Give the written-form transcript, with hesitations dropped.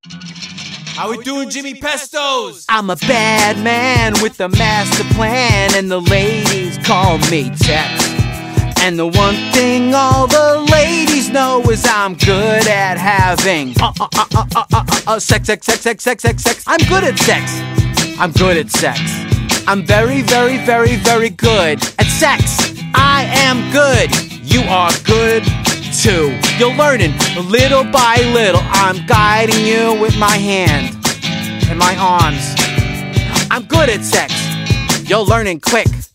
How we doing, Jimmy Pestos? I'm a bad man with a master plan, and the ladies call me Tex. And the one thing all the ladies know is I'm good at having sex. I'm good at sex. I'm good at sex. I'm very, very, very, very good at sex. I am good. You are good too. You're learning little by little. I'm guiding you with my hand and my arms. I'm good at sex. You're learning quick.